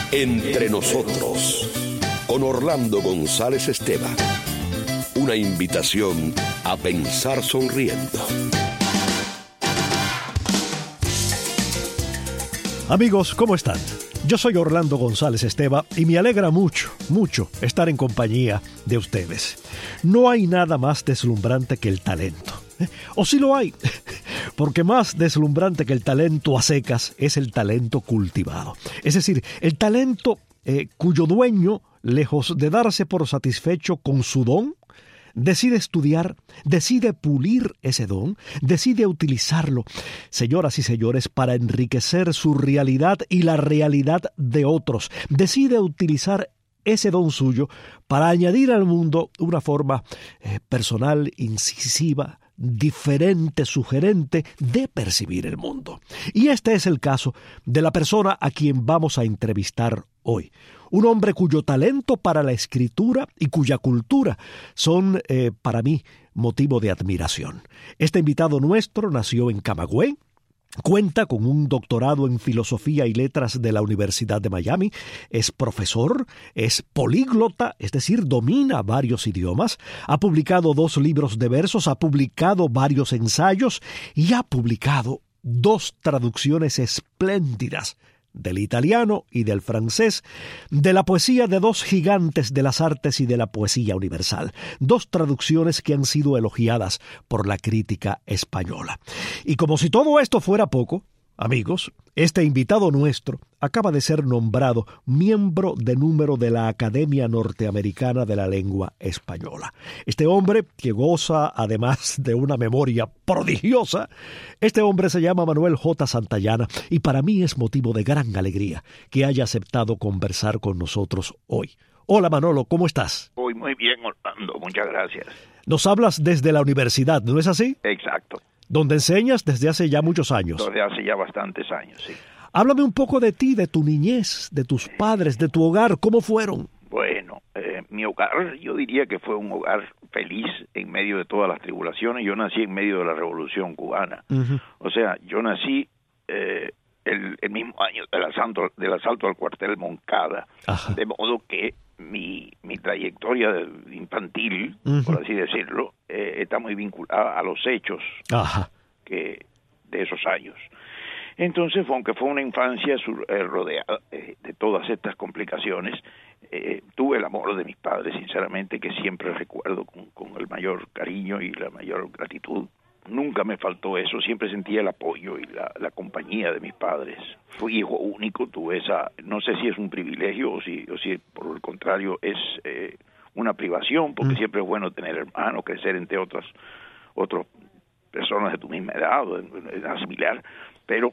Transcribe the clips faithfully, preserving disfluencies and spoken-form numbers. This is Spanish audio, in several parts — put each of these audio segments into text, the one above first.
Entre nosotros, con Orlando González Esteban. Una invitación a pensar sonriendo. Amigos, ¿cómo están? Yo soy Orlando González Esteban y me alegra mucho, mucho estar en compañía de ustedes. No hay nada más deslumbrante que el talento. ¿Eh? O sí lo hay, porque más deslumbrante que el talento a secas es el talento cultivado. Es decir, el talento eh, cuyo dueño, lejos de darse por satisfecho con su don, decide estudiar, decide pulir ese don, decide utilizarlo, señoras y señores, para enriquecer su realidad y la realidad de otros. Decide utilizar ese don suyo para añadir al mundo una forma eh, personal, incisiva, diferente, sugerente de percibir el mundo. Y este es el caso de la persona a quien vamos a entrevistar hoy. Un hombre cuyo talento para la escritura y cuya cultura son, eh, para mí, motivo de admiración. Este invitado nuestro nació en Camagüey. Cuenta con un doctorado en Filosofía y Letras de la Universidad de Miami, es profesor, es políglota, es decir, domina varios idiomas, ha publicado dos libros de versos, ha publicado varios ensayos y ha publicado dos traducciones espléndidas del italiano y del francés, de la poesía de dos gigantes de las artes y de la poesía universal, dos traducciones que han sido elogiadas por la crítica española. Y como si todo esto fuera poco, amigos, este invitado nuestro acaba de ser nombrado miembro de número de la Academia Norteamericana de la Lengua Española. Este hombre, que goza además de una memoria prodigiosa, este hombre se llama Manuel J. Santayana y para mí es motivo de gran alegría que haya aceptado conversar con nosotros hoy. Hola Manolo, ¿cómo estás? Hoy muy bien, Orlando, muchas gracias. Nos hablas desde la universidad, ¿no es así? Exacto. Donde enseñas desde hace ya muchos años. Desde hace ya bastantes años, sí. Háblame un poco de ti, de tu niñez, de tus padres, de tu hogar, ¿cómo fueron? Bueno, eh, mi hogar, yo diría que fue un hogar feliz en medio de todas las tribulaciones. Yo nací en medio de la Revolución Cubana. Uh-huh. O sea, yo nací eh, el, el mismo año del asalto, del asalto al cuartel Moncada. Ajá. De modo que mi, mi trayectoria infantil, uh-huh, por así decirlo, eh, está muy vinculada a los hechos, ajá, que de esos años. Entonces, aunque fue una infancia sur, eh, rodeada eh, de todas estas complicaciones, eh, tuve el amor de mis padres, sinceramente, que siempre recuerdo con, con el mayor cariño y la mayor gratitud. Nunca me faltó eso, siempre sentía el apoyo y la, la compañía de mis padres. Fui hijo único, tuve esa, no sé si es un privilegio o si, o si por el contrario es eh, una privación, porque mm. siempre es bueno tener hermanos, crecer entre otras otras personas de tu misma edad o de edad similar, pero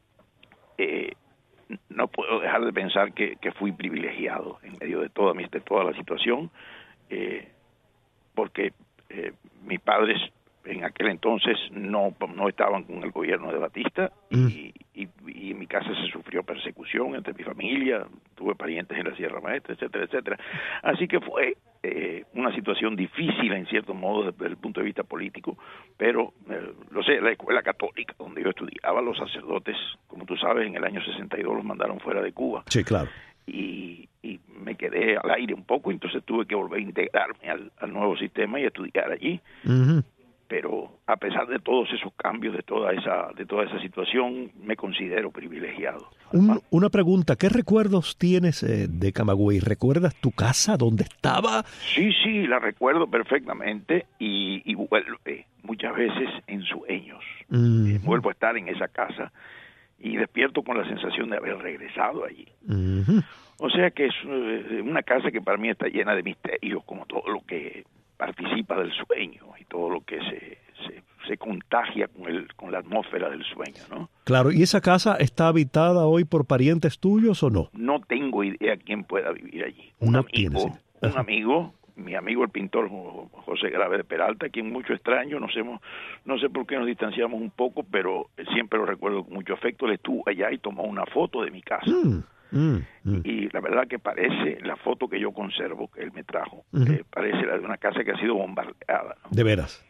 eh, no puedo dejar de pensar que, que fui privilegiado en medio de toda, mi, de toda la situación, eh, porque eh, mis padres en aquel entonces no no estaban con el gobierno de Batista mm. y, y, y en mi casa se sufrió persecución entre mi familia, tuve parientes en la Sierra Maestra, etcétera, etcétera. Así que fue eh, una situación difícil en cierto modo desde el punto de vista político, pero eh, lo sé, la escuela católica donde yo estudiaba, los sacerdotes, como tú sabes, en el año sesenta y dos los mandaron fuera de Cuba. Sí, claro. Y, y me quedé al aire un poco, entonces tuve que volver a integrarme al, al nuevo sistema y estudiar allí. Uh-huh. Pero a pesar de todos esos cambios, de toda esa de toda esa situación, me considero privilegiado. Un, una pregunta, ¿qué recuerdos tienes eh, de Camagüey? ¿Recuerdas tu casa, dónde estaba? Sí, sí, la recuerdo perfectamente y, y vuelvo eh, muchas veces en sueños. Mm. Eh, vuelvo a estar en esa casa y despierto con la sensación de haber regresado allí. Mm-hmm. O sea que es eh, una casa que para mí está llena de misterios, como todo lo que participa del sueño y todo lo que se, se, se contagia con el con la atmósfera del sueño, ¿no? Claro, ¿y esa casa está habitada hoy por parientes tuyos o no? No tengo idea quién pueda vivir allí. Un no amigo, un amigo, mi amigo el pintor José Grave de Peralta, a quien mucho extraño, nos hemos, no sé por qué nos distanciamos un poco, pero siempre lo recuerdo con mucho afecto. Él estuvo allá y tomó una foto de mi casa. Mm. Mm, mm. Y la verdad que parece, la foto que yo conservo, que él me trajo, uh-huh, eh, parece la de una casa que ha sido bombardeada, ¿no? ¿De veras? Sí, sí,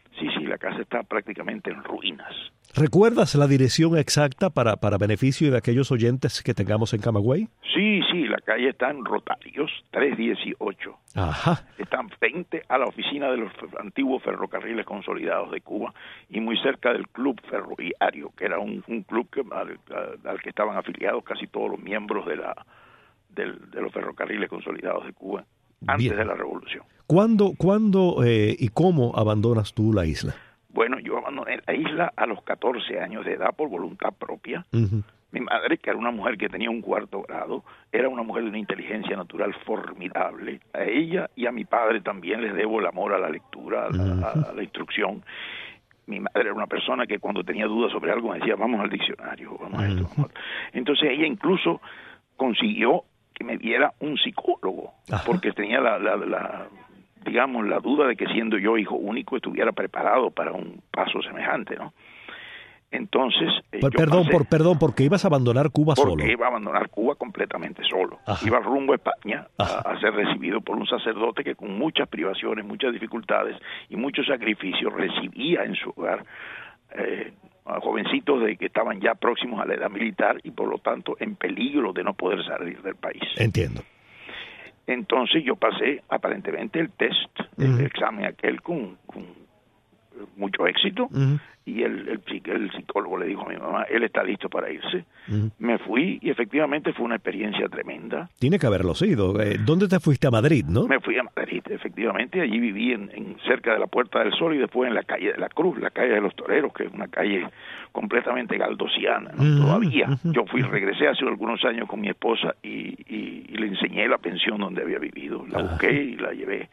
la casa está prácticamente en ruinas. ¿Recuerdas la dirección exacta para, para beneficio de aquellos oyentes que tengamos en Camagüey? Sí, sí, la calle está en Rotarios, trescientos dieciocho. Ajá. Están frente a la oficina de los antiguos ferrocarriles consolidados de Cuba y muy cerca del Club Ferroviario, que era un, un club que, al, al que estaban afiliados casi todos los miembros de, la, del, de los ferrocarriles consolidados de Cuba antes Bien. de la Revolución. ¿Cuándo, cuándo eh, y cómo abandonas tú la isla? Bueno, yo abandoné la isla a los catorce años de edad por voluntad propia. Uh-huh. Mi madre, que era una mujer que tenía un cuarto grado, era una mujer de una inteligencia natural formidable. A ella y a mi padre también les debo el amor a la lectura, a la, uh-huh. a, a la instrucción. Mi madre era una persona que cuando tenía dudas sobre algo me decía, vamos al diccionario, vamos a esto. Uh-huh. Vamos. Entonces ella incluso consiguió que me viera un psicólogo, Ajá. porque tenía la... la, la digamos, la duda de que siendo yo hijo único estuviera preparado para un paso semejante, ¿no? Entonces... Eh, Pero, perdón, pasé, por, perdón, porque ibas a abandonar Cuba porque solo. Porque iba a abandonar Cuba completamente solo. Ajá. Iba rumbo a España a, a ser recibido por un sacerdote que con muchas privaciones, muchas dificultades y muchos sacrificios recibía en su hogar eh, a jovencitos de que estaban ya próximos a la edad militar y por lo tanto en peligro de no poder salir del país. Entiendo. Entonces yo pasé aparentemente el test, uh-huh. el examen aquel con, con mucho éxito, uh-huh. y el, el, el psicólogo le dijo a mi mamá, él está listo para irse. Uh-huh. Me fui y efectivamente fue una experiencia tremenda. Tiene que haberlo sido. ¿Dónde te fuiste? A Madrid, ¿no? Me fui a Madrid, efectivamente. Allí viví en, en cerca de la Puerta del Sol y después en la calle de la Cruz, la calle de los Toreros, que es una calle completamente galdosiana, ¿no? Uh-huh. Todavía. Uh-huh. Yo fui, regresé hace algunos años con mi esposa y, y, y le enseñé la pensión donde había vivido. La busqué uh-huh. y la llevé.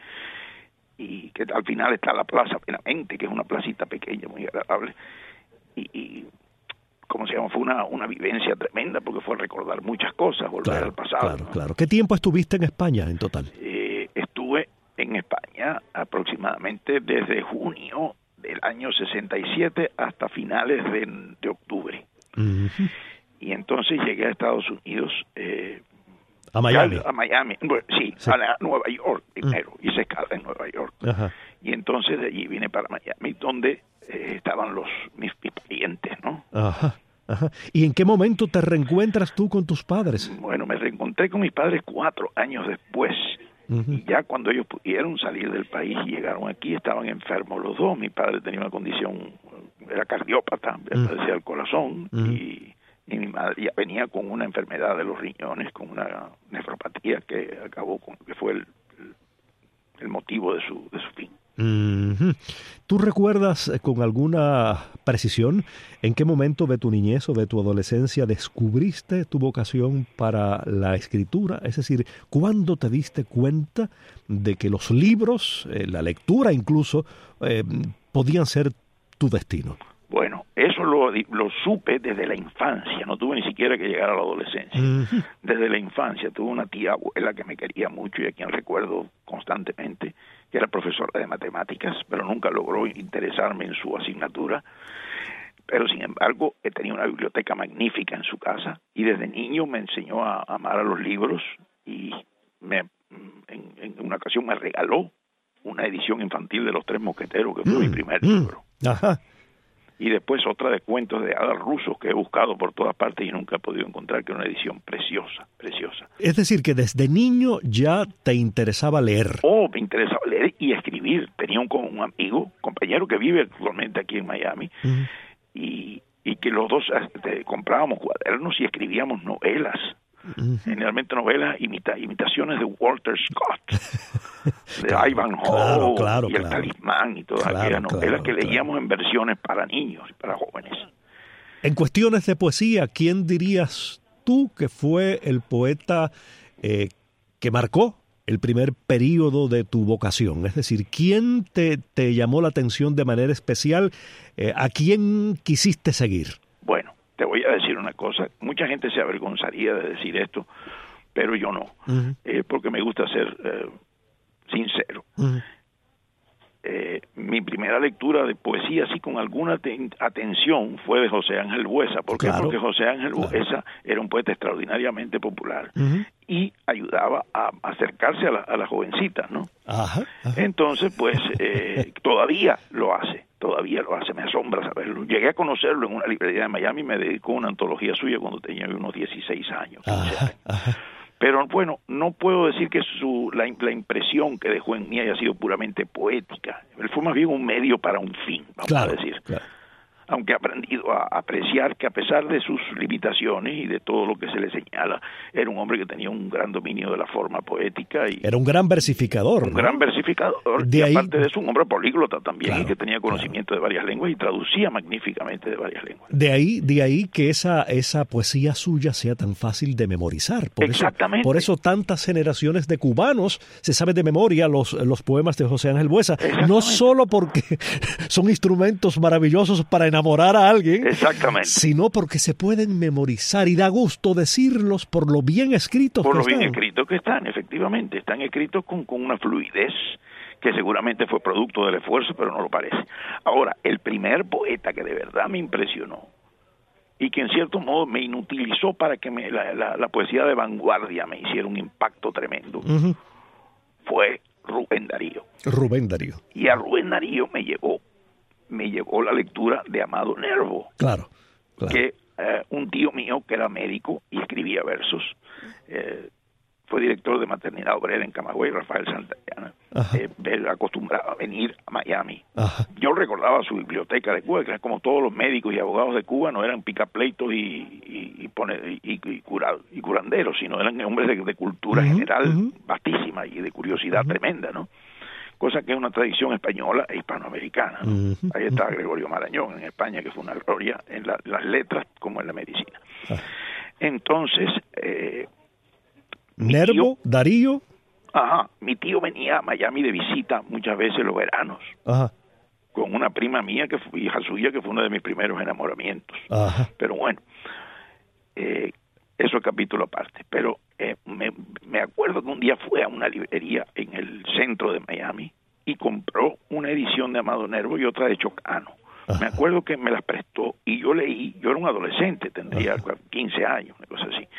Y que al final está la plaza Plenamente, que es una placita pequeña, muy agradable. Y, y ¿cómo se llama? Fue una, una vivencia tremenda porque fue recordar muchas cosas, volver claro, al pasado. Claro, ¿no? claro. ¿Qué tiempo estuviste en España en total? Eh, estuve en España aproximadamente desde junio del año sesenta y siete hasta finales de, de octubre. Uh-huh. Y entonces llegué a Estados Unidos... Eh, A Miami. A Miami, bueno, sí, sí, a Nueva York primero, uh. hice escala en Nueva York. Ajá. Y entonces de allí vine para Miami, donde eh, estaban los mis, mis parientes, ¿no? Ajá, ajá. ¿Y en qué momento te reencuentras tú con tus padres? Bueno, me reencontré con mis padres cuatro años después. Uh-huh. Y ya cuando ellos pudieron salir del país y llegaron aquí, estaban enfermos los dos. Mi padre tenía una condición, era cardiópata, uh-huh. padecía el corazón, uh-huh. y... y mi madre ya venía con una enfermedad de los riñones, con una nefropatía que acabó con, que fue el, el, el motivo de su, de su fin. Mm-hmm. ¿Tú recuerdas con alguna precisión en qué momento de tu niñez o de tu adolescencia descubriste tu vocación para la escritura? Es decir, ¿cuándo te diste cuenta de que los libros, eh, la lectura incluso, eh, podían ser tu destino? Bueno, eso lo, lo supe desde la infancia, no tuve ni siquiera que llegar a la adolescencia. Uh-huh. Desde la infancia tuve una tía abuela que me quería mucho y a quien recuerdo constantemente, que era profesora de matemáticas, pero nunca logró interesarme en su asignatura. Pero sin embargo, tenía una biblioteca magnífica en su casa y desde niño me enseñó a amar a los libros y me, en, en una ocasión me regaló una edición infantil de Los Tres Mosqueteros, que fue uh-huh. mi primer libro. Ajá. Y después otra de cuentos de hadas rusos que he buscado por todas partes y nunca he podido encontrar, que es una edición preciosa, preciosa. Es decir, que desde niño ya te interesaba leer. Oh, me interesaba leer y escribir. Tenía un, un amigo, compañero que vive actualmente aquí en Miami, uh-huh. y, y que los dos este, comprábamos cuadernos y escribíamos novelas. Uh-huh. Generalmente novelas, imita, imitaciones de Walter Scott, de claro, Ivanhoe, claro, claro, y El claro. Talismán y todas claro, aquellas novelas claro, que claro. leíamos en versiones para niños y para jóvenes. En cuestiones de poesía, ¿quién dirías tú que fue el poeta eh, que marcó el primer período de tu vocación? Es decir, ¿quién te, te llamó la atención de manera especial? Eh, ¿A quién quisiste seguir? Bueno, te voy a decir una cosa, mucha gente se avergonzaría de decir esto, pero yo no, uh-huh. eh, porque me gusta ser eh, sincero. Uh-huh. Eh, mi primera lectura de poesía, así con alguna ten- atención, fue de José Ángel Buesa. ¿Por qué? Claro. Porque José Ángel Claro. Buesa era un poeta extraordinariamente popular uh-huh. y ayudaba a acercarse a, la, a las jovencitas, ¿no? Ajá, ajá. Entonces, pues, eh, todavía lo hace. todavía lo hace, me asombra saberlo. Llegué a conocerlo en una librería de Miami y me dedicó a una antología suya cuando tenía unos dieciséis años. Ajá, ajá. Pero bueno, no puedo decir que su la, la impresión que dejó en mí haya sido puramente poética. Él fue más bien un medio para un fin, vamos claro, a decir. Claro. Aunque he aprendido a apreciar que a pesar de sus limitaciones y de todo lo que se le señala, era un hombre que tenía un gran dominio de la forma poética. Y era un gran versificador. Un ¿no? gran versificador. De y ahí... aparte de eso, un hombre políglota también, claro, y que tenía conocimiento claro. de varias lenguas y traducía magníficamente de varias lenguas. De ahí, de ahí que esa, esa poesía suya sea tan fácil de memorizar. Por Exactamente. Eso, por eso tantas generaciones de cubanos se saben de memoria los, los poemas de José Ángel Buesa. No solo porque son instrumentos maravillosos para enamorar a alguien, exactamente, sino porque se pueden memorizar y da gusto decirlos por lo bien escritos por que lo están. bien escritos que están, efectivamente, están escritos con, con una fluidez que seguramente fue producto del esfuerzo, pero no lo parece. Ahora, el primer poeta que de verdad me impresionó y que en cierto modo me inutilizó para que me, la, la, la poesía de vanguardia me hiciera un impacto tremendo, uh-huh. fue Rubén Darío. Rubén Darío. Y a Rubén Darío me llegó me llegó la lectura de Amado Nervo, claro, claro. que eh, un tío mío que era médico y escribía versos, eh, fue director de maternidad obrera en Camagüey, Rafael Santayana, eh, él acostumbraba a venir a Miami. Ajá. Yo recordaba su biblioteca de Cuba, que era como todos los médicos y abogados de Cuba, no eran picapleitos y, y, y, pone, y, y, cura, y curanderos, sino eran hombres de, de cultura uh-huh, general uh-huh. vastísima y de curiosidad uh-huh. tremenda, ¿no? Cosa que es una tradición española e hispanoamericana, ¿no? Uh-huh. Ahí está Gregorio Marañón en España, que fue una gloria en la, las letras como en la medicina. Uh-huh. Entonces, eh, Nervo, tío, Darío. Ajá, mi tío venía a Miami de visita muchas veces los veranos, ajá. con una prima mía, que fue hija suya, que fue uno de mis primeros enamoramientos. Ajá. Pero bueno, eh, eso es capítulo aparte. Pero eh, me, me acuerdo que un día fue a una librería en el centro de Miami y compró una edición de Amado Nervo y otra de Chocano. Ajá. Me acuerdo que me las prestó y yo leí, yo era un adolescente, tendría ajá. quince años, una cosa así.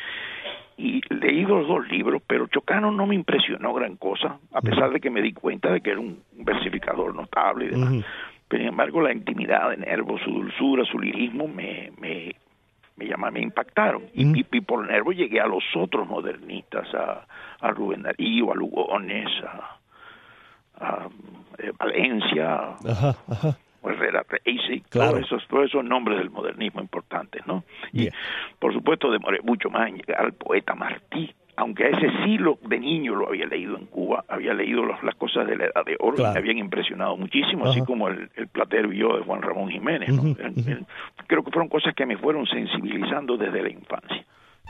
Y leí los dos libros, pero Chocano no me impresionó gran cosa, a pesar uh-huh. de que me di cuenta de que era un versificador notable y demás. Uh-huh. Pero, sin embargo, la intimidad de Nervo, su dulzura, su lirismo, me, me, me, llama, me impactaron. Uh-huh. Y, y por Nervo llegué a los otros modernistas, a, a Rubén Darío, a Lugones, a, a, a Valencia, ajá, ajá. Herrera Tracy, claro. todos esos, todos esos nombres del modernismo importantes, ¿no? Y yeah. por supuesto demoré mucho más en llegar al poeta Martí, aunque a ese sí lo, de niño lo había leído en Cuba, había leído los, las cosas de la Edad de Oro, claro. y me habían impresionado muchísimo, uh-huh. así como el, el Platero y yo de Juan Ramón Jiménez, ¿no? Uh-huh. el, el, creo que fueron cosas que me fueron sensibilizando desde la infancia.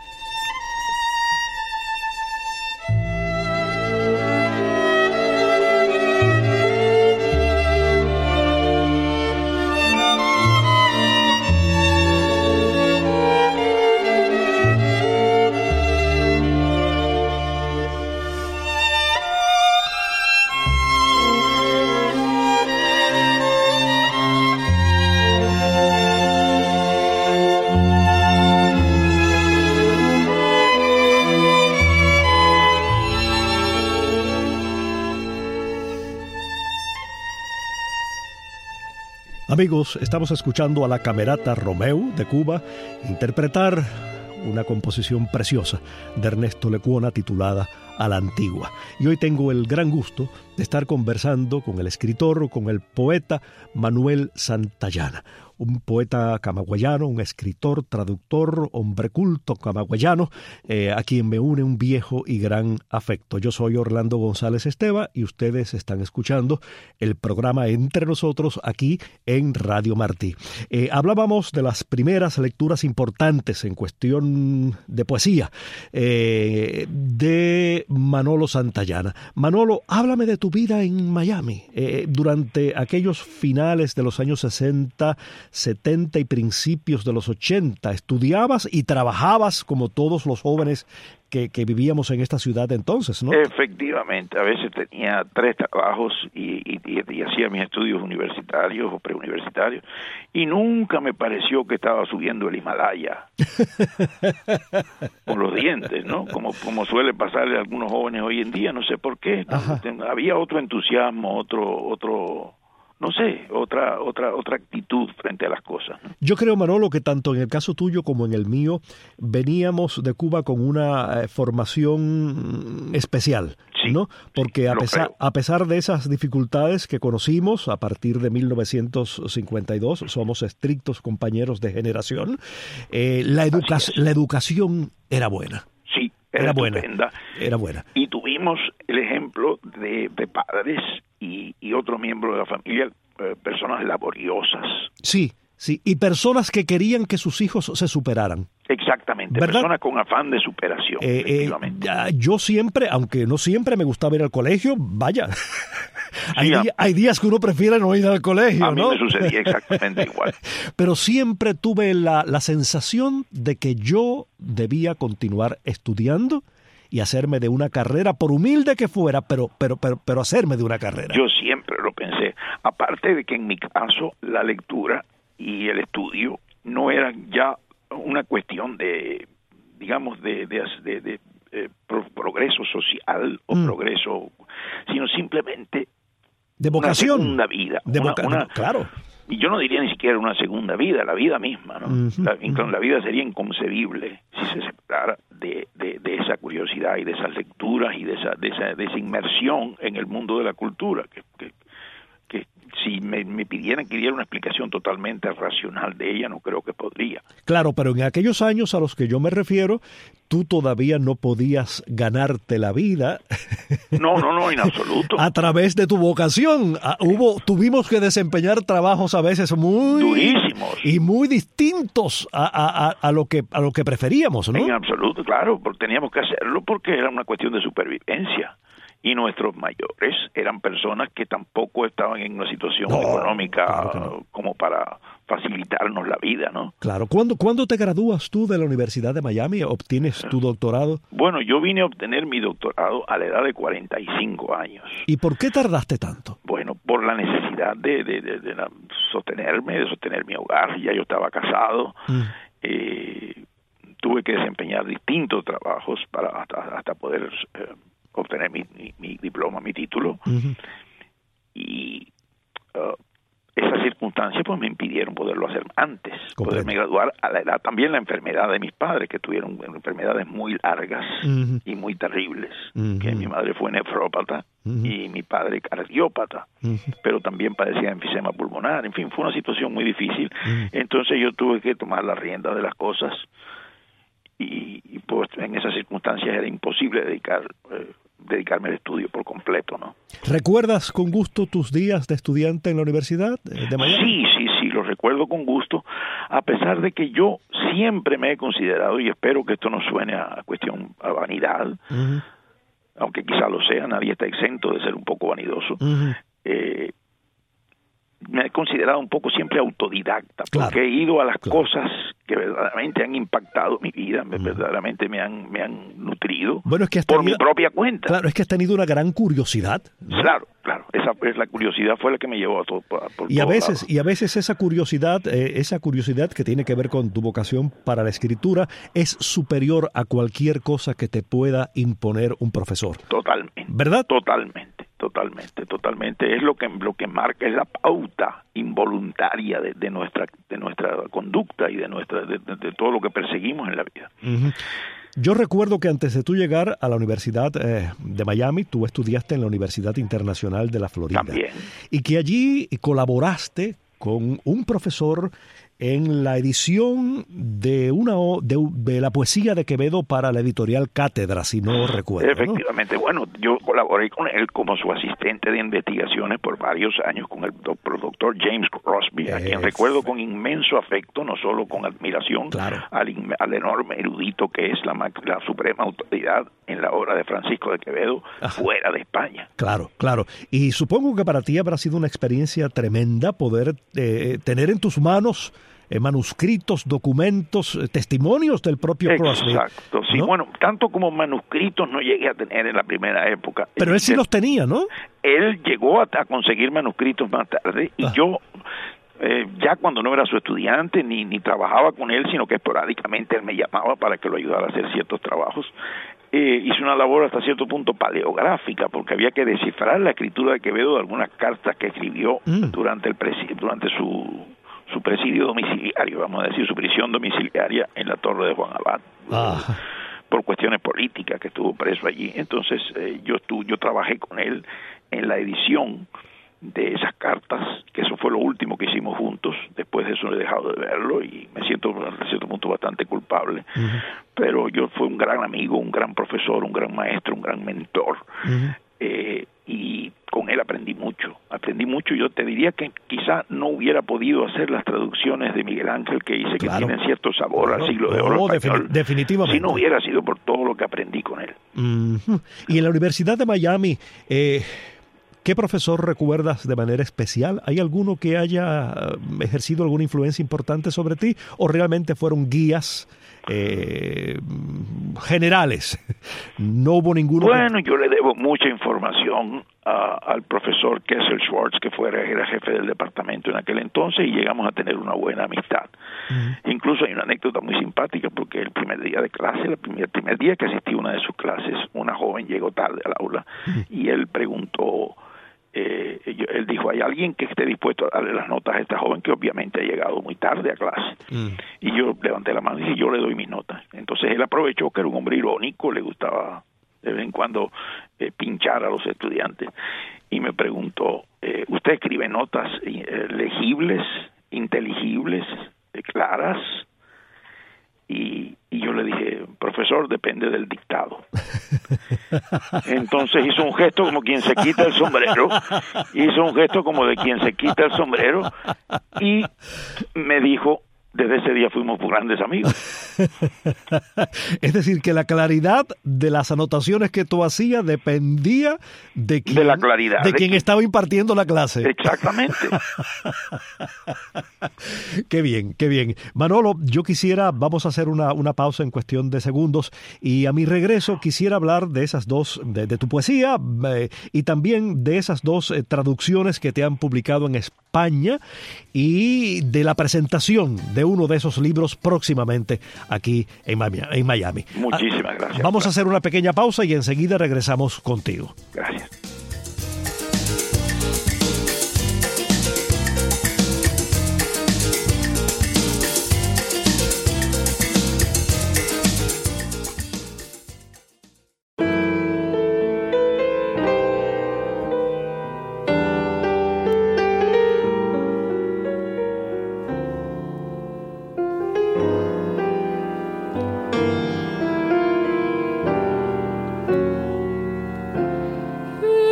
Amigos, estamos escuchando a la Camerata Romeu de Cuba interpretar una composición preciosa de Ernesto Lecuona titulada A la Antigua. Y hoy tengo el gran gusto de estar conversando con el escritor, con el poeta Manuel Santayana, un poeta camagüeyano, un escritor, traductor, hombre culto camagüeyano, eh, a quien me une un viejo y gran afecto. Yo soy Orlando González Esteva y ustedes están escuchando el programa Entre Nosotros aquí en Radio Martí. Eh, hablábamos de las primeras lecturas importantes en cuestión de poesía eh, de Manolo Santayana. Manolo, háblame de tu vida en Miami eh, durante aquellos finales de los años sesenta, setenta y principios de los ochenta. Estudiabas y trabajabas como todos los jóvenes que, que vivíamos en esta ciudad entonces, ¿no? Efectivamente, a veces tenía tres trabajos y, y, y, y hacía mis estudios universitarios o preuniversitarios y nunca me pareció que estaba subiendo el Himalaya con los dientes, ¿no? Como, como suele pasarle a algunos jóvenes hoy en día, no sé por qué. Ajá. Había otro entusiasmo, otro, otro no sé, otra otra otra actitud frente a las cosas, ¿no? Yo creo, Manolo, que tanto en el caso tuyo como en el mío veníamos de Cuba con una eh, formación especial, sí, ¿no? Porque sí, a pesar creo. a pesar de esas dificultades que conocimos a partir de mil novecientos cincuenta y dos, somos estrictos compañeros de generación, eh, la educa- la educación era buena. Sí, era, era buena. estupenda. Era buena. Y tuvimos el ejemplo de, de padres y, y otros miembros de la familia, eh, personas laboriosas. Sí, sí, y personas que querían que sus hijos se superaran. Exactamente, ¿verdad? Personas con afán de superación, eh, efectivamente. Eh, yo siempre, aunque no siempre me gustaba ir al colegio, vaya, hay, Sí, día, hay días que uno prefiere no ir al colegio, a mí ¿no? me sucedía exactamente igual. Pero siempre tuve la, la sensación de que yo debía continuar estudiando y hacerme de una carrera, por humilde que fuera, pero, pero, pero, pero hacerme de una carrera. Yo siempre lo pensé. Aparte de que en mi caso la lectura y el estudio no eran ya una cuestión de, digamos, de, de, de, de eh, pro, progreso social o mm. progreso, sino simplemente de vocación, una segunda vida. De una, voca- una, claro. Y yo no diría ni siquiera una segunda vida, la vida misma, ¿no? Uh-huh, la, uh-huh. la vida sería inconcebible si se separara de, de, de esa curiosidad y de esas lecturas y de esa, de esa, de esa inmersión en el mundo de la cultura, que, que, que si me, me pidieran que diera una explicación totalmente racional de ella, no creo que podría. Claro, pero en aquellos años a los que yo me refiero, tú todavía no podías ganarte la vida. No, no, no, en absoluto. A través de tu vocación. Hubo, tuvimos que desempeñar trabajos a veces muy durísimos y muy distintos a, a, a, lo que a lo que preferíamos, ¿no? En absoluto, claro, porque teníamos que hacerlo porque era una cuestión de supervivencia. Y nuestros mayores eran personas que tampoco estaban en una situación no, económica claro no. como para facilitarnos la vida, ¿no? Claro. ¿Cuándo, ¿Cuándo te gradúas tú de la Universidad de Miami? ¿Obtienes tu doctorado? Bueno, yo vine a obtener mi doctorado a la edad de cuarenta y cinco años. ¿Y por qué tardaste tanto? Bueno, por la necesidad de, de, de, de sostenerme, de sostener mi hogar. Ya yo estaba casado. Mm. Eh, tuve que desempeñar distintos trabajos para hasta, hasta poder... Eh, obtener mi, mi, mi diploma, mi título, uh-huh. y uh, esas circunstancias pues me impidieron poderlo hacer antes, Comprendo. poderme graduar a la edad. También la enfermedad de mis padres, que tuvieron enfermedades muy largas uh-huh. y muy terribles, uh-huh. que mi madre fue nefrópata uh-huh. y mi padre cardiópata, uh-huh. pero también padecía enfisema pulmonar. En fin, fue una situación muy difícil. Uh-huh. Entonces yo tuve que tomar la rienda de las cosas. Y, y pues en esas circunstancias era imposible dedicar eh, dedicarme al estudio por completo, ¿no? ¿Recuerdas con gusto tus días de estudiante en la Universidad de Miami? Sí, sí, sí, los recuerdo con gusto, a pesar de que yo siempre me he considerado, y espero que esto no suene a cuestión, a vanidad, uh-huh. aunque quizá lo sea, nadie está exento de ser un poco vanidoso, uh-huh. eh, me he considerado un poco siempre autodidacta, porque claro, he ido a las claro. cosas que verdaderamente han impactado mi vida, mm. verdaderamente me han me han nutrido bueno, es que has por tenido, mi propia cuenta. Claro, es que has tenido una gran curiosidad, ¿no? Claro, claro, esa es la curiosidad fue la que me llevó a todo por, por y a veces lados. y a veces esa curiosidad, eh, esa curiosidad que tiene que ver con tu vocación para la escritura es superior a cualquier cosa que te pueda imponer un profesor. Totalmente. ¿Verdad? Totalmente. Totalmente, totalmente. Es lo que lo que marca, es la pauta involuntaria de, de nuestra de nuestra conducta y de nuestra de, de, de todo lo que perseguimos en la vida. Uh-huh. Yo recuerdo que antes de tú llegar a la Universidad eh, de Miami, tú estudiaste en la Universidad Internacional de la Florida. También. Y que allí colaboraste con un profesor en la edición de una de, de la poesía de Quevedo para la editorial Cátedra, si no recuerdo. Efectivamente, ¿no? Bueno, yo colaboré con él como su asistente de investigaciones por varios años con el doctor James Crosby, es. a quien recuerdo con inmenso afecto, no solo con admiración, claro. al, al enorme erudito que es la, la suprema autoridad en la obra de Francisco de Quevedo, Ajá. fuera de España. Claro, claro. Y supongo que para ti habrá sido una experiencia tremenda poder eh, tener en tus manos Eh, manuscritos, documentos, eh, testimonios del propio Crosby. Exacto, sí, ¿no? Bueno, tanto como manuscritos no llegué a tener en la primera época. Pero él sí los tenía, ¿no? Él llegó a, a conseguir manuscritos más tarde y ah. yo, eh, ya cuando no era su estudiante ni, ni trabajaba con él, sino que esporádicamente él me llamaba para que lo ayudara a hacer ciertos trabajos, eh, hice una labor hasta cierto punto paleográfica, porque había que descifrar la escritura de Quevedo de algunas cartas que escribió mm. durante el presi- durante su su presidio domiciliario, vamos a decir, su prisión domiciliaria en la Torre de Juan Abad, ah. por cuestiones políticas, que estuvo preso allí. Entonces eh, yo estuve, yo trabajé con él en la edición de esas cartas, que eso fue lo último que hicimos juntos. Después de eso he dejado de verlo y me siento a cierto punto bastante culpable, uh-huh. pero yo fui un gran amigo, un gran profesor, un gran maestro, un gran mentor, uh-huh. eh, y con él aprendí mucho, aprendí mucho. Yo te diría que quizá no hubiera podido hacer las traducciones de Miguel Ángel que hice, claro. que tienen cierto sabor claro. al siglo de oro no, español, defini- definitivamente. si no hubiera sido por todo lo que aprendí con él. Uh-huh. Y en la Universidad de Miami, eh, ¿qué profesor recuerdas de manera especial? ¿Hay alguno que haya ejercido alguna influencia importante sobre ti o realmente fueron guías eh, generales? No hubo ninguno. Bueno, que... yo le debo mucha información a, al profesor Kessel Schwartz, que fuera, era jefe del departamento en aquel entonces, y llegamos a tener una buena amistad. Uh-huh. Incluso hay una anécdota muy simpática, porque el primer día de clase, el primer, el primer día que asistí a una de sus clases, una joven llegó tarde al aula, uh-huh. y él preguntó, eh, él dijo, ¿hay alguien que esté dispuesto a darle las notas a esta joven que obviamente ha llegado muy tarde a clase? Mm. Y yo levanté la mano y dije, yo le doy mis notas. Entonces él aprovechó que era un hombre irónico, le gustaba de vez en cuando eh, pinchar a los estudiantes, y me preguntó, eh, ¿usted escribe notas eh, legibles, inteligibles, eh, claras? Y, y yo le dije, profesor, depende del dictado. Entonces hizo un gesto como quien se quita el sombrero, hizo un gesto como de quien se quita el sombrero, y me dijo, desde ese día fuimos grandes amigos. Es decir, que la claridad de las anotaciones que tú hacías dependía de quién, de la claridad, de de quien que... estaba impartiendo la clase. Exactamente. Qué bien, qué bien. Manolo, yo quisiera, vamos a hacer una, una pausa en cuestión de segundos, y a mi regreso quisiera hablar de esas dos, de, de tu poesía eh, y también de esas dos eh, traducciones que te han publicado en España y de la presentación de uno de esos libros próximamente aquí en Miami. Muchísimas gracias. Vamos a hacer una pequeña pausa y enseguida regresamos contigo. Gracias. Mm.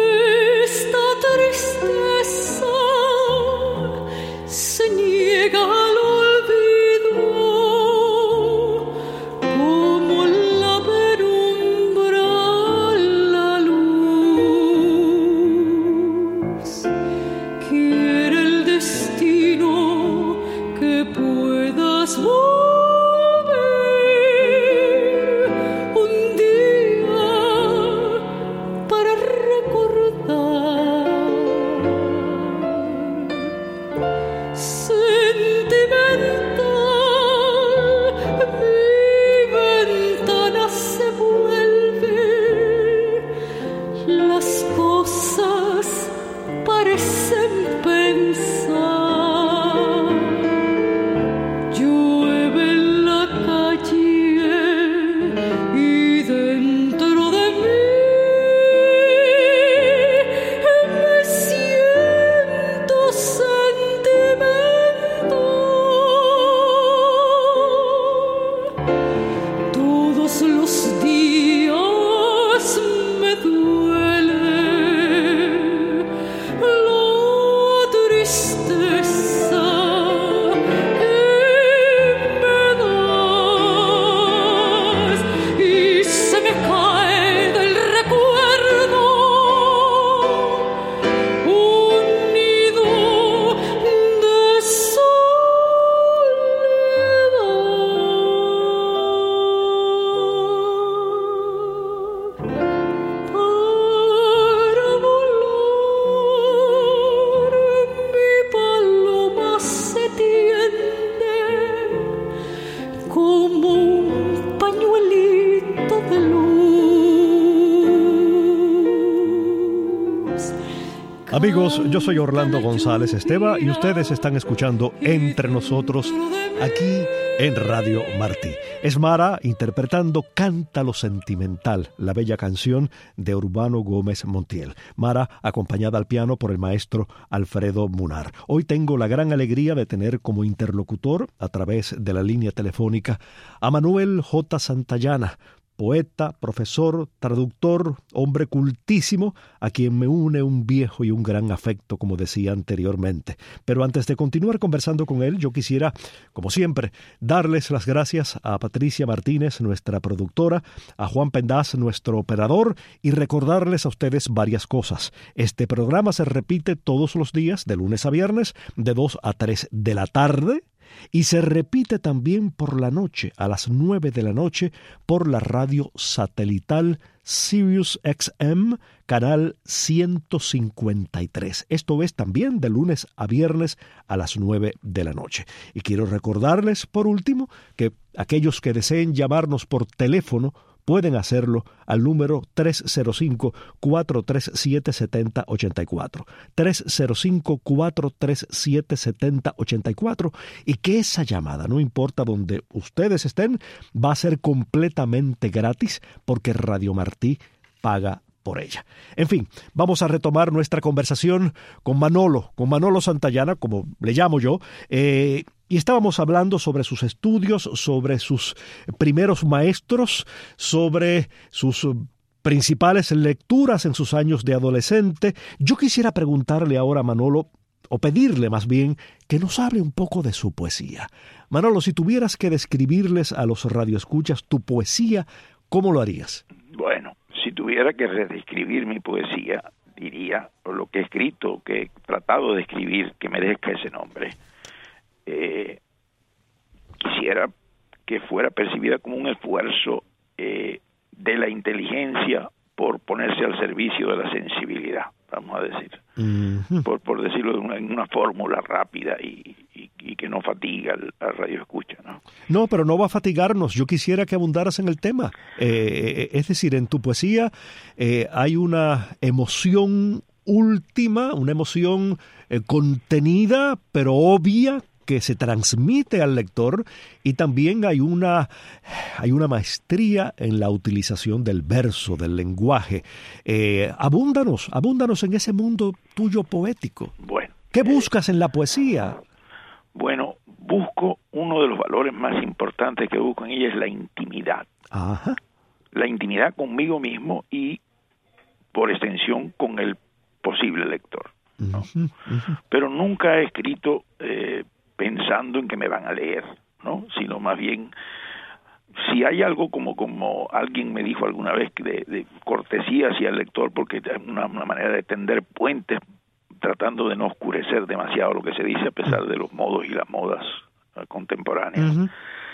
Amigos, yo soy Orlando González Esteva y ustedes están escuchando Entre Nosotros aquí en Radio Martí. Es Mara interpretando Cántalo Sentimental, la bella canción de Urbano Gómez Montiel. Mara acompañada al piano por el maestro Alfredo Munar. Hoy tengo la gran alegría de tener como interlocutor a través de la línea telefónica a Manuel J. Santayana, poeta, profesor, traductor, hombre cultísimo, a quien me une un viejo y un gran afecto, como decía anteriormente. Pero antes de continuar conversando con él, yo quisiera, como siempre, darles las gracias a Patricia Martínez, nuestra productora, a Juan Pendaz, nuestro operador, y recordarles a ustedes varias cosas. Este programa se repite todos los días, de lunes a viernes, de dos a tres de la tarde, y se repite también por la noche, a las nueve de la noche, por la radio satelital Sirius X M, canal ciento cincuenta y tres. Esto es también de lunes a viernes a las nueve de la noche. Y quiero recordarles, por último, que aquellos que deseen llamarnos por teléfono pueden hacerlo al número tres cero cinco, cuatro tres siete, siete cero ocho cuatro. tres cero cinco, cuatro tres siete, siete cero ocho cuatro, y que esa llamada, no importa donde ustedes estén, va a ser completamente gratis porque Radio Martí paga por ella. En fin, vamos a retomar nuestra conversación con Manolo, con Manolo Santayana, como le llamo yo, eh, y estábamos hablando sobre sus estudios, sobre sus primeros maestros, sobre sus principales lecturas en sus años de adolescente. Yo quisiera preguntarle ahora a Manolo, o pedirle más bien, que nos hable un poco de su poesía. Manolo, si tuvieras que describirles a los radioescuchas tu poesía, ¿cómo lo harías? Bueno, si tuviera que redescribir mi poesía, diría, o lo que he escrito, que he tratado de escribir, que merezca ese nombre. Eh, quisiera que fuera percibida como un esfuerzo eh, de la inteligencia por ponerse al servicio de la sensibilidad, vamos a decir, uh-huh. por, por decirlo de una, en una fórmula rápida y, y, y que no fatiga al, al radioescucha, ¿no? No, pero no va a fatigarnos. Yo quisiera que abundaras en el tema. Eh, es decir, en tu poesía eh, hay una emoción última, una emoción eh, contenida, pero obvia, que se transmite al lector, y también hay una, hay una maestría en la utilización del verso, del lenguaje. Eh, abúndanos, abúndanos en ese mundo tuyo poético. Bueno, ¿qué buscas eh, en la poesía? Bueno, busco uno de los valores más importantes que busco en ella es la intimidad. Ajá. La intimidad conmigo mismo y, por extensión, con el posible lector, ¿no? Uh-huh, uh-huh. Pero nunca he escrito eh, pensando en que me van a leer, ¿no? Sino más bien, si hay algo como como alguien me dijo alguna vez de, de cortesía hacia el lector, porque es una, una manera de tender puentes, tratando de no oscurecer demasiado lo que se dice a pesar de los modos y las modas uh, contemporáneas. Uh-huh.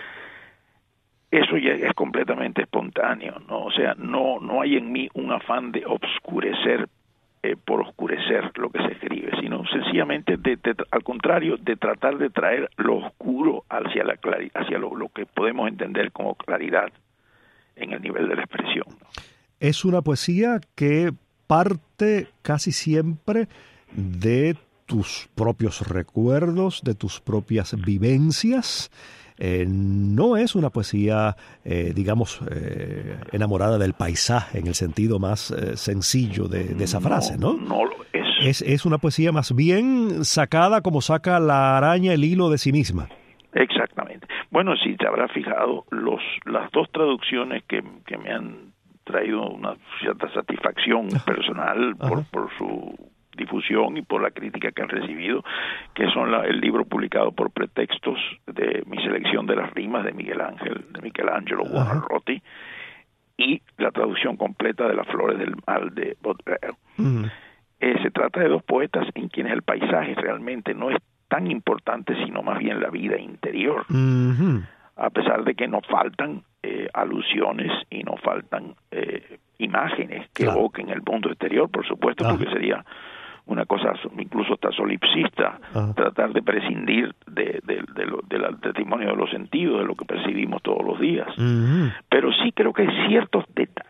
Eso ya es completamente espontáneo, ¿no? O sea, no no hay en mí un afán de obscurecer Eh, por oscurecer lo que se escribe, sino sencillamente, de, de, al contrario, de tratar de traer lo oscuro hacia la claridad, hacia lo, lo que podemos entender como claridad en el nivel de la expresión, ¿no? Es una poesía que parte casi siempre de tus propios recuerdos, de tus propias vivencias. Eh, no es una poesía, eh, digamos, eh, enamorada del paisaje en el sentido más eh, sencillo de, de esa frase, ¿no? No, no lo es. es. Es una poesía más bien sacada como saca la araña el hilo de sí misma. Exactamente. Bueno, si te habrás fijado, los las dos traducciones que, que me han traído una cierta satisfacción personal por, por su difusión y por la crítica que han recibido, que son la, el libro publicado por Pretextos de mi selección de las rimas de Miguel Ángel, de Michelangelo Buonarroti, y la traducción completa de Las Flores del Mal de Baudelaire. Uh-huh. Eh, se trata de dos poetas en quienes el paisaje realmente no es tan importante, sino más bien la vida interior, uh-huh. a pesar de que nos faltan eh, alusiones y nos faltan eh, imágenes que claro. evoquen el mundo exterior, por supuesto, uh-huh. porque sería una cosa incluso hasta solipsista, uh-huh. tratar de prescindir de, de, de lo, del testimonio de los sentidos, de lo que percibimos todos los días. Uh-huh. Pero sí creo que hay ciertos detalles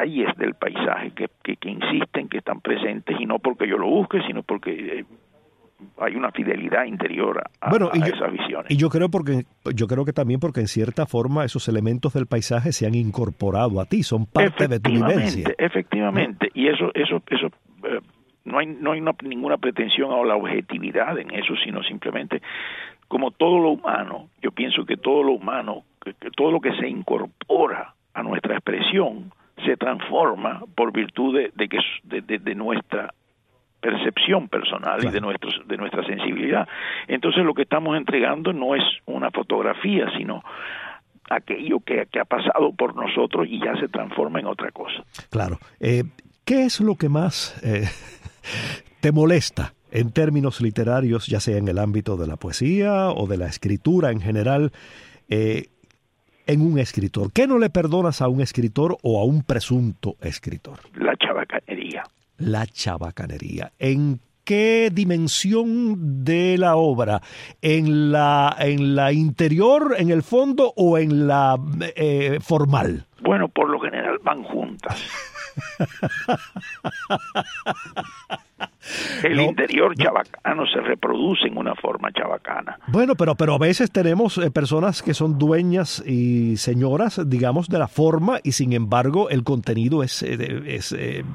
detalles del paisaje que, que, que insisten, que están presentes, y no porque yo lo busque, sino porque eh, hay una fidelidad interior a, bueno, y a yo, esas visiones. Y yo creo porque yo creo que también porque en cierta forma esos elementos del paisaje se han incorporado a ti, son parte de tu vivencia. Efectivamente, ¿no? Y eso eso eso eh, no hay no hay una, ninguna pretensión a la objetividad en eso, sino simplemente como todo lo humano, yo pienso que todo lo humano, que, que todo lo que se incorpora a nuestra expresión se transforma por virtud de, de que de, de, de nuestra percepción personal, claro, y de nuestros de nuestra sensibilidad. Entonces lo que estamos entregando no es una fotografía, sino aquello que, que ha pasado por nosotros y ya se transforma en otra cosa. Claro. Eh, ¿qué es lo que más eh, te molesta en términos literarios, ya sea en el ámbito de la poesía o de la escritura en general, eh, en un escritor? ¿Qué no le perdonas a un escritor o a un presunto escritor? La chabacanería. La chabacanería. ¿En qué dimensión de la obra? ¿En la, en la interior, en el fondo o en la eh, formal? Bueno, por lo general van juntas. El no, interior chabacano se reproduce en una forma chabacana. Bueno, pero, pero a veces tenemos eh, personas que son dueñas y señoras, digamos, de la forma, y sin embargo el contenido es, eh, es eh,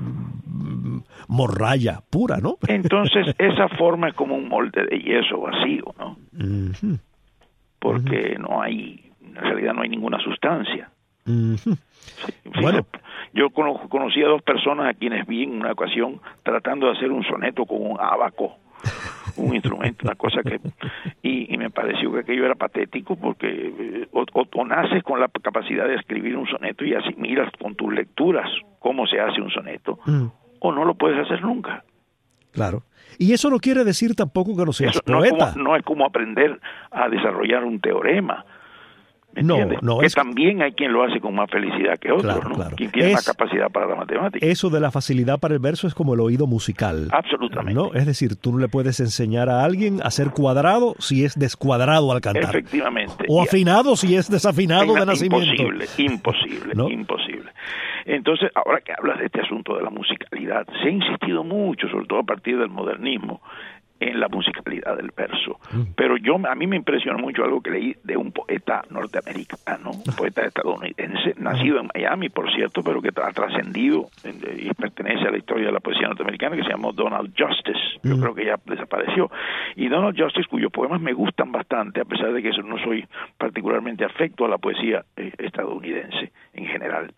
morralla pura, ¿no? Entonces esa forma es como un molde de yeso vacío, ¿no? Uh-huh. Porque uh-huh. no hay, en realidad no hay ninguna sustancia. Uh-huh. Sí, bueno. Yo conocí a dos personas a quienes vi en una ocasión tratando de hacer un soneto con un ábaco, un instrumento, una cosa que... Y, y me pareció que aquello era patético porque o, o, o naces con la capacidad de escribir un soneto y asimilas con tus lecturas cómo se hace un soneto, mm. o no lo puedes hacer nunca. Claro. Y eso no quiere decir tampoco que no seas eso poeta. No es, como, no es como aprender a desarrollar un teorema. No, no que es... también hay quien lo hace con más felicidad que otros, claro, ¿no? Claro. Quien tiene es... más capacidad para la matemática. Eso de la facilidad para el verso es como el oído musical. Absolutamente. ¿No? Es decir, tú no le puedes enseñar a alguien a ser cuadrado si es descuadrado al cantar. Efectivamente. O afinado si es desafinado de nacimiento. Imposible, imposible, ¿no? Imposible. Entonces, ahora que hablas de este asunto de la musicalidad, se ha insistido mucho, sobre todo a partir del modernismo, en la musicalidad del verso. Mm. Pero yo a mí me impresionó mucho algo que leí de un poeta norteamericano, un poeta estadounidense, nacido en Miami, por cierto, pero que ha trascendido y pertenece a la historia de la poesía norteamericana, que se llamó Donald Justice. Yo mm. creo que ya desapareció. Y Donald Justice, cuyos poemas me gustan bastante, a pesar de que no soy particularmente afecto a la poesía eh, estadounidense en general,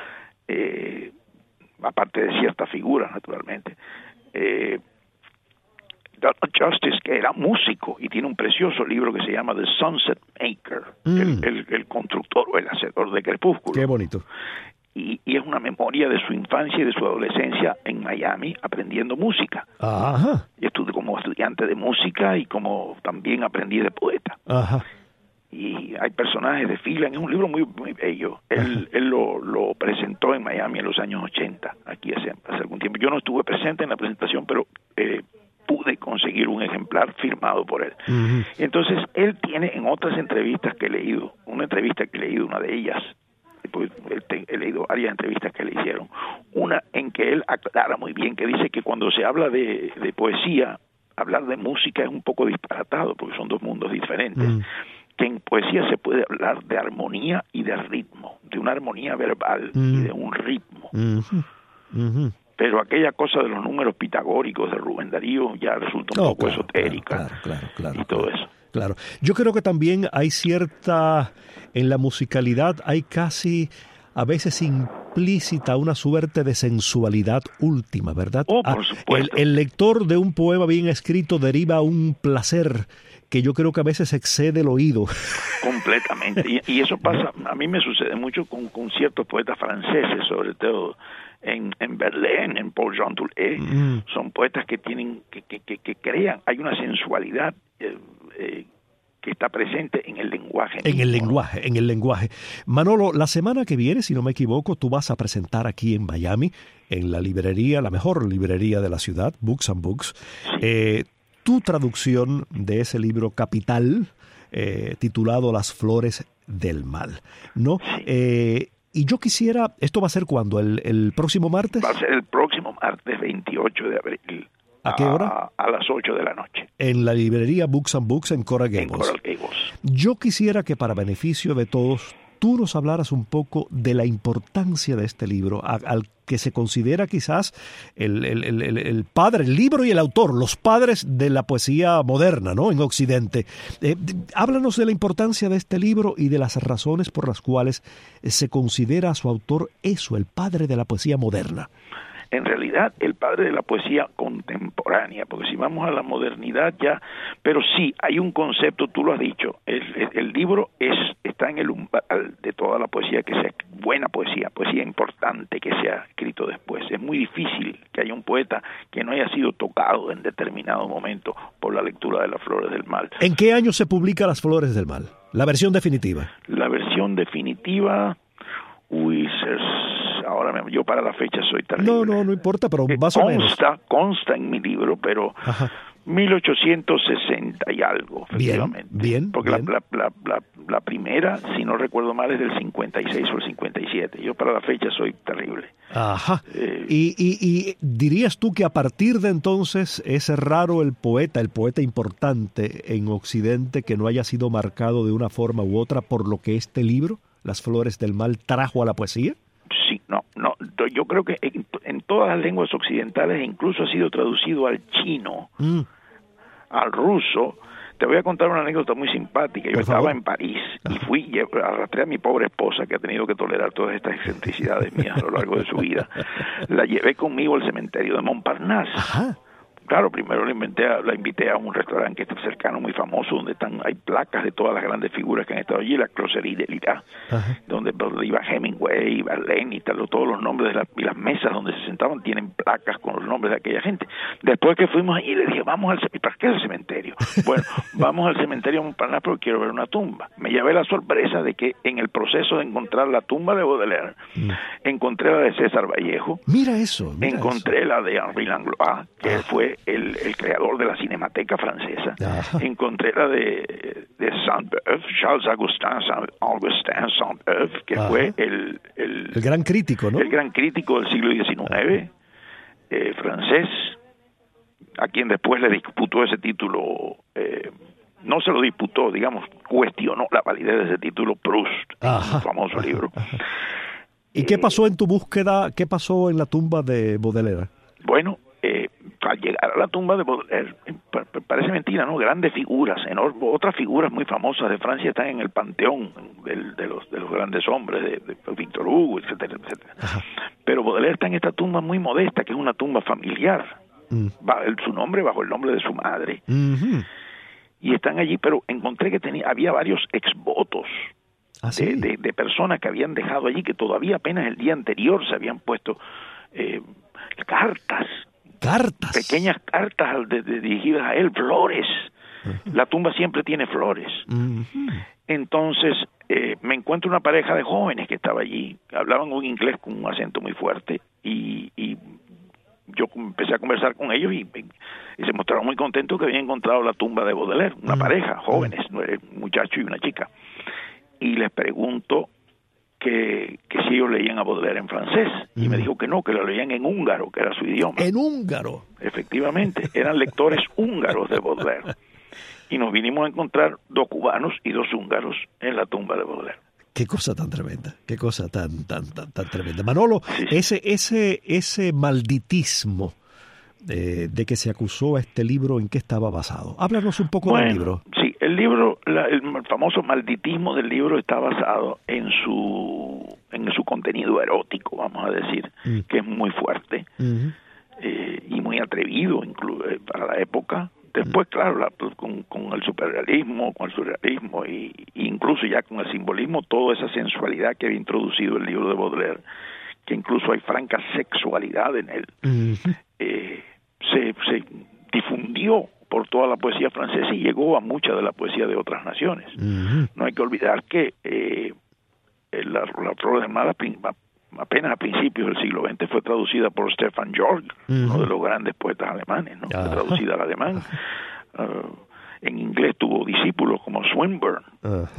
eh, aparte de ciertas figuras, naturalmente. Eh, Donald Justice, que era músico y tiene un precioso libro que se llama The Sunset Maker, mm. el, el, el constructor o el hacedor de crepúsculo. Qué bonito. Y, y es una memoria de su infancia y de su adolescencia en Miami aprendiendo música. Ajá. Y estuve como estudiante de música y como también aprendí de poeta. Ajá. Y hay personajes de fila, es un libro muy muy bello. Él, él lo, lo presentó en Miami en los años ochenta, aquí hace, hace algún tiempo. Yo no estuve presente en la presentación, pero eh, pude conseguir un ejemplar firmado por él. Uh-huh. Entonces, él tiene en otras entrevistas que he leído, una entrevista que he leído, una de ellas, pues, he leído varias entrevistas que le hicieron, una en que él aclara muy bien, que dice que cuando se habla de, de poesía, hablar de música es un poco disparatado, porque son dos mundos diferentes. Uh-huh. Que en poesía se puede hablar de armonía y de ritmo, de una armonía verbal uh-huh. y de un ritmo. Uh-huh. Uh-huh. Pero aquella cosa de los números pitagóricos de Rubén Darío ya resulta un oh, poco claro, esotérica claro, claro, claro, y todo claro, eso. Claro. Yo creo que también hay cierta, en la musicalidad hay casi a veces implícita una suerte de sensualidad última, ¿verdad? Oh, por supuesto. El, el lector de un poema bien escrito deriva un placer que yo creo que a veces excede el oído. Completamente. Y, y eso pasa, a mí me sucede mucho con, con ciertos poetas franceses, sobre todo en, en Verlaine, en Paul Jean Toulet. Mm. Son poetas que tienen, que, que, que, que crean, hay una sensualidad eh, eh, que está presente en el lenguaje. En mismo, el lenguaje, ¿no? en el lenguaje. Manolo, la semana que viene, si no me equivoco, tú vas a presentar aquí en Miami, en la librería, la mejor librería de la ciudad, Books and Books, sí. eh, tu traducción de ese libro capital, eh, titulado Las flores del mal, ¿no? Sí. Eh, y yo quisiera, ¿esto va a ser cuándo? ¿El, el próximo martes? Va a ser el próximo martes veintiocho de abril. ¿A qué hora? A, a las ocho de la noche. En la librería Books and Books en Coral Gables. En Coral Gables. Yo quisiera que para beneficio de todos, tú nos hablaras un poco de la importancia de este libro, a, al que se considera quizás el, el, el, el padre, el libro y el autor, los padres de la poesía moderna, ¿no? En Occidente. Eh, háblanos de la importancia de este libro y de las razones por las cuales se considera a su autor eso, el padre de la poesía moderna. En realidad, el padre de la poesía contemporánea, porque si vamos a la modernidad ya, pero sí, hay un concepto, tú lo has dicho, el, el, el libro es está en el umbral de toda la poesía, que sea buena poesía, poesía importante que se ha escrito después. Es muy difícil que haya un poeta que no haya sido tocado en determinado momento por la lectura de Las Flores del Mal. ¿En qué año se publica Las Flores del Mal? La versión definitiva. La versión definitiva, uy, se, ahora me, yo para la fecha soy terrible. No, no, no importa, pero más consta, o menos. Consta en mi libro, pero Ajá. mil ochocientos sesenta y algo, efectivamente. Bien, bien. Porque bien. La, la, la, la, la primera, si no recuerdo mal, es del cincuenta y seis o el cincuenta y siete. Yo para la fecha soy terrible. Ajá. Eh, y, y, y dirías tú que a partir de entonces es raro el poeta, el poeta importante en Occidente que no haya sido marcado de una forma u otra por lo que este libro, Las Flores del Mal, trajo a la poesía? Sí, no, no. Yo creo que en, en todas las lenguas occidentales incluso ha sido traducido al chino, mm. al ruso. Te voy a contar una anécdota muy simpática. Yo Por estaba favor. en París y fui y arrastré a mi pobre esposa, que ha tenido que tolerar todas estas excentricidades mías a lo largo de su vida. La llevé conmigo al cementerio de Montparnasse. Ajá. Claro, primero la, inventé a, la invité a un restaurante que está cercano, muy famoso, donde están hay placas de todas las grandes figuras que han estado allí, la Closerie de Lira, donde, donde iba Hemingway, Verlaine y tal, todos los nombres de la, y las mesas donde se sentaban tienen placas con los nombres de aquella gente. Después que fuimos allí, le dije, vamos al cementerio. ¿Para qué el cementerio? Bueno, vamos al cementerio de Montparnasse porque quiero ver una tumba. Me llevé la sorpresa de que en el proceso de encontrar la tumba de Baudelaire, mm. encontré la de César Vallejo. Mira eso. Mira encontré eso. la de Henri Langlois, que ah. fue El, el creador de la Cinemateca francesa. Ajá. Encontré la de, de Saint-Beuve, Charles Augustin Saint-Augustin Saint-Beuve, que Ajá. fue el, el, el gran crítico, ¿no? El gran crítico del siglo diecinueve, eh, francés, a quien después le disputó ese título, eh, no se lo disputó, digamos, cuestionó la validez de ese título Proust, Ajá. un famoso Ajá. libro. Ajá. ¿Y eh, qué pasó en tu búsqueda? ¿Qué pasó en la tumba de Baudelaire? Bueno, eh, al llegar a la tumba de Baudelaire, parece mentira, ¿no? Grandes figuras, enormes, otras figuras muy famosas de Francia están en el panteón del, de los de los grandes hombres, de, de Víctor Hugo, etcétera, etcétera. Ajá. Pero Baudelaire está en esta tumba muy modesta, que es una tumba familiar. Mm. Va, el, su nombre bajo el nombre de su madre. Mm-hmm. Y están allí, pero encontré que tenía había varios exvotos. ¿Ah, sí? de, de, de personas que habían dejado allí, que todavía apenas el día anterior se habían puesto eh, cartas. Cartas. Pequeñas cartas de, de, dirigidas a él, flores. Uh-huh. La tumba siempre tiene flores. Uh-huh. Entonces, eh, me encuentro una pareja de jóvenes que estaba allí, hablaban un inglés con un acento muy fuerte, y, y yo empecé a conversar con ellos y, y se mostraron muy contentos que habían encontrado la tumba de Baudelaire, una uh-huh. pareja, jóvenes, un muchacho y una chica. Y les pregunto que, que si ellos leían a Baudelaire en francés, y mm. me dijo que no, que lo leían en húngaro, que era su idioma. ¿En húngaro? Efectivamente, eran lectores húngaros de Baudelaire. Y nos vinimos a encontrar dos cubanos y dos húngaros en la tumba de Baudelaire. Qué cosa tan tremenda, qué cosa tan tan tan, tan tremenda. Manolo, sí. ese ese ese malditismo de, de que se acusó a este libro, ¿en qué estaba basado? Háblanos un poco bueno, del libro. Sí, el libro, la, el famoso malditismo del libro está basado en su en su contenido erótico, vamos a decir, mm. que es muy fuerte uh-huh. eh, y muy atrevido incluso eh, para la época. Después, claro, la, con, con el superrealismo, con el surrealismo y, y incluso ya con el simbolismo, toda esa sensualidad que había introducido el libro de Baudelaire, que incluso hay franca sexualidad en él, uh-huh. eh, se, se difundió por toda la poesía francesa y llegó a mucha de la poesía de otras naciones. Uh-huh. No hay que olvidar que eh, la, la Flor del Mal apenas a principios del siglo veinte fue traducida por Stefan Zweig, uh-huh. uno de los grandes poetas alemanes, ¿no? Fue traducida al alemán. Uh, en inglés tuvo discípulos como Swinburne, uh-huh.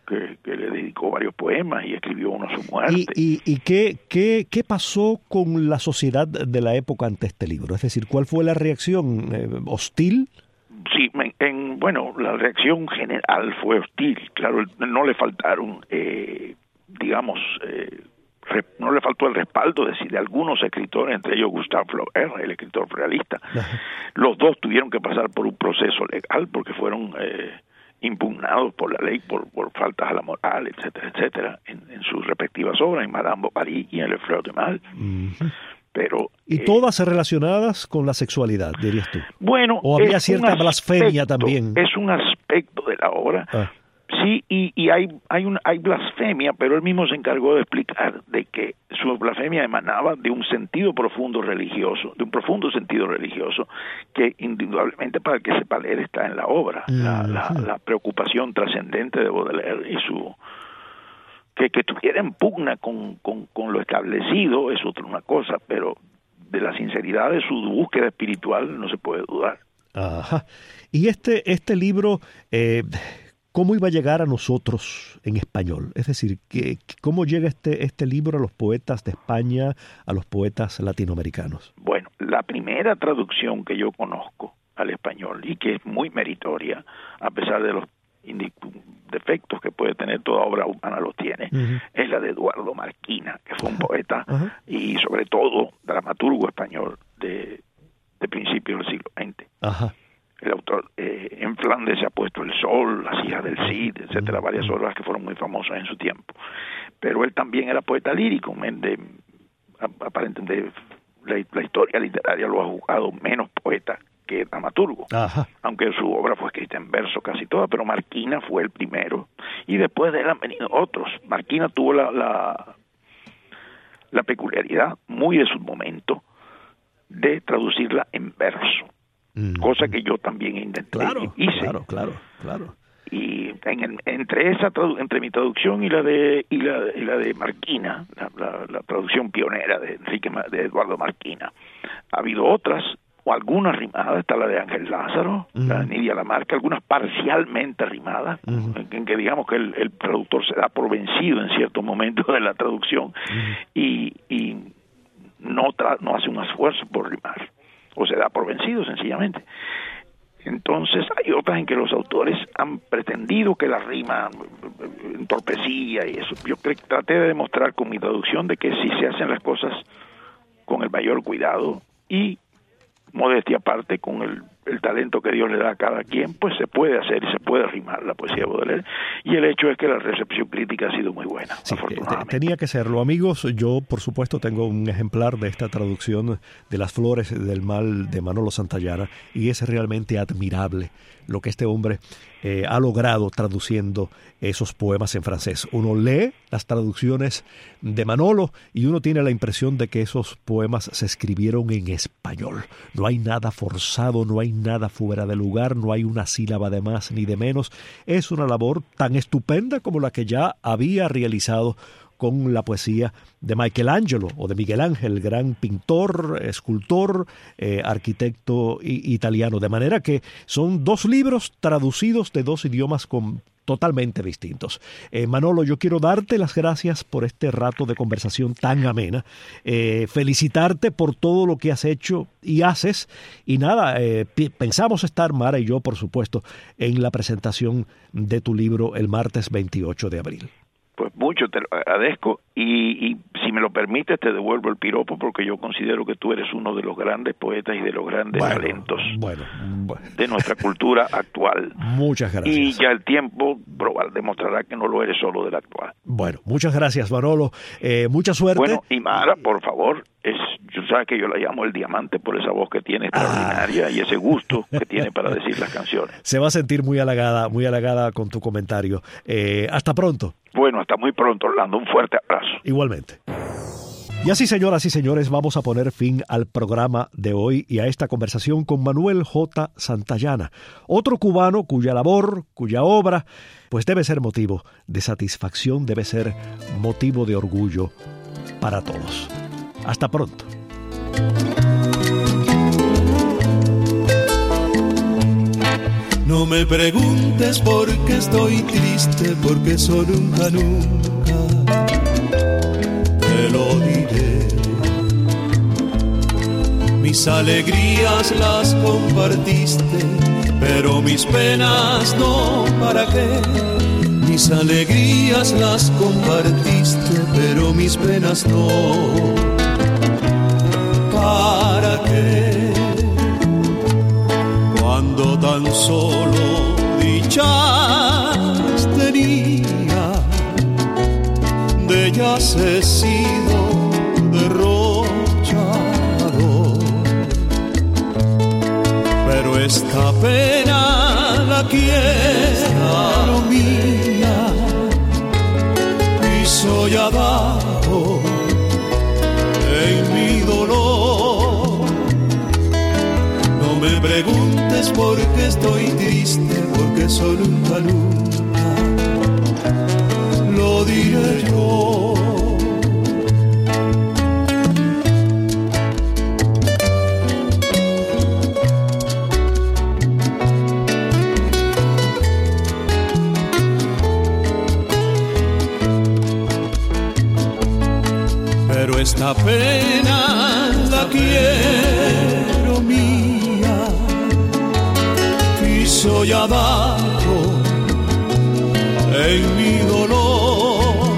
que, que le dedicó varios poemas y escribió uno a su muerte. ¿Y, y, y qué, qué, qué pasó con la sociedad de la época ante este libro? Es decir, ¿cuál fue la reacción? Eh, ¿Hostil? Sí, en, en, bueno, la reacción general fue hostil. Claro, no le faltaron, eh, digamos, eh, re, no le faltó el respaldo de, de algunos escritores, entre ellos Gustave Flaubert, el escritor realista. Ajá. Los dos tuvieron que pasar por un proceso legal porque fueron eh, impugnados por la ley por, por faltas a la moral, etcétera, etcétera, en, en sus respectivas obras, en Madame Bovary y en Le Fleur de Mal. Uh-huh. Pero, y eh, todas relacionadas con la sexualidad, dirías tú. Bueno, o había cierta aspecto, blasfemia también. Es un aspecto de la obra. Ah. Sí, y, y hay hay un, hay blasfemia, pero él mismo se encargó de explicar de que su blasfemia emanaba de un sentido profundo religioso, de un profundo sentido religioso, que indudablemente para el que sepa leer está en la obra. Mm. La, la, la preocupación trascendente de Baudelaire y su... Que, que tuviera en pugna con, con, con lo establecido es otra una cosa, pero de la sinceridad de su búsqueda espiritual no se puede dudar. Ajá. Y este, este libro, eh, ¿cómo iba a llegar a nosotros en español? Es decir, ¿qué, ¿cómo llega este, este libro a los poetas de España, a los poetas latinoamericanos? Bueno, la primera traducción que yo conozco al español, y que es muy meritoria, a pesar de los defectos que puede tener toda obra humana, los tiene, uh-huh. es la de Eduardo Marquina, que fue un poeta uh-huh. y sobre todo dramaturgo español de, de principios del siglo veinte. Uh-huh. El autor, eh, en Flandes se ha puesto El Sol, Las hijas del Cid, etcétera, uh-huh. varias obras que fueron muy famosas en su tiempo. Pero él también era poeta lírico, de, aparentemente la, la historia literaria lo ha jugado menos poeta que dramaturgo, Ajá. aunque su obra fue escrita en verso casi toda, pero Marquina fue el primero, y después de él han venido otros. Marquina tuvo la, la, la peculiaridad, muy de su momento, de traducirla en verso, mm. cosa que yo también intenté claro, y hice. Claro, claro, claro. Y en el, entre esa entre mi traducción y la de y la, y la de Marquina, la, la, la traducción pionera de Enrique de Eduardo Marquina, ha habido otras, o algunas rimadas, está la de Ángel Lázaro, uh-huh. la de Nidia Lamarca, algunas parcialmente rimadas, uh-huh. en, en que digamos que el, el traductor se da por vencido en ciertos momentos de la traducción uh-huh. y, y no, tra- no hace un esfuerzo por rimar, o se da por vencido sencillamente. Entonces hay otras en que los autores han pretendido que la rima entorpecía y eso. Yo creo, traté de demostrar con mi traducción de que si se hacen las cosas con el mayor cuidado y modestia aparte, con el, el talento que Dios le da a cada quien, pues se puede hacer y se puede rimar la poesía de Baudelaire, y el hecho es que la recepción crítica ha sido muy buena, sí, afortunadamente. Tenía que serlo. Amigos, yo por supuesto tengo un ejemplar de esta traducción de Las Flores del Mal de Manolo Santayana, y es realmente admirable lo que este hombre eh, ha logrado traduciendo esos poemas en francés. Uno lee las traducciones de Manolo y uno tiene la impresión de que esos poemas se escribieron en español. No hay nada forzado, no hay nada fuera de lugar, no hay una sílaba de más ni de menos. Es una labor tan estupenda como la que ya había realizado con la poesía de Michelangelo o de Miguel Ángel, el gran pintor, escultor, eh, arquitecto i- italiano. De manera que son dos libros traducidos de dos idiomas con totalmente distintos. Eh, Manolo, yo quiero darte las gracias por este rato de conversación tan amena, eh, felicitarte por todo lo que has hecho y haces, y nada, eh, p- pensamos estar, Mara y yo, por supuesto, en la presentación de tu libro el martes veintiocho de abril. Pues mucho te lo agradezco y, y si me lo permites te devuelvo el piropo porque yo considero que tú eres uno de los grandes poetas y de los grandes bueno, talentos bueno, bueno. de nuestra cultura actual. Muchas gracias. Y ya el tiempo probar, demostrará que no lo eres solo del actual. Bueno, muchas gracias, Manolo. Eh, mucha suerte. Bueno, y Mara, por favor, es, yo sabes que yo la llamo el diamante por esa voz que tiene extraordinaria ah. y ese gusto que tiene para decir las canciones. Se va a sentir muy halagada, muy halagada con tu comentario. Eh, hasta pronto. Bueno, hasta muy pronto, Orlando. Un fuerte abrazo. Igualmente. Y así, señoras y señores, vamos a poner fin al programa de hoy y a esta conversación con Manuel J. Santayana, otro cubano cuya labor, cuya obra, pues debe ser motivo de satisfacción, debe ser motivo de orgullo para todos. Hasta pronto. No me preguntes por qué estoy triste, porque eso nunca, nunca te lo diré. Mis alegrías las compartiste, pero mis penas no, ¿para qué? Mis alegrías las compartiste, pero mis penas no, ¿para qué? Cuando tan solo dichas tenía, de ellas he sido derrochado. Pero esta pena la quiero mía, y soy abajo en mi dolor. No me preguntes por qué estoy triste, porque eso nunca, nunca lo diré yo. Pero esta pena la quiero mía, y soy abajo en mi dolor.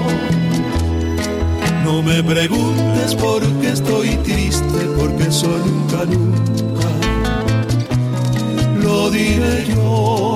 No me preguntes por qué estoy triste, porque eso nunca, nunca lo diré yo.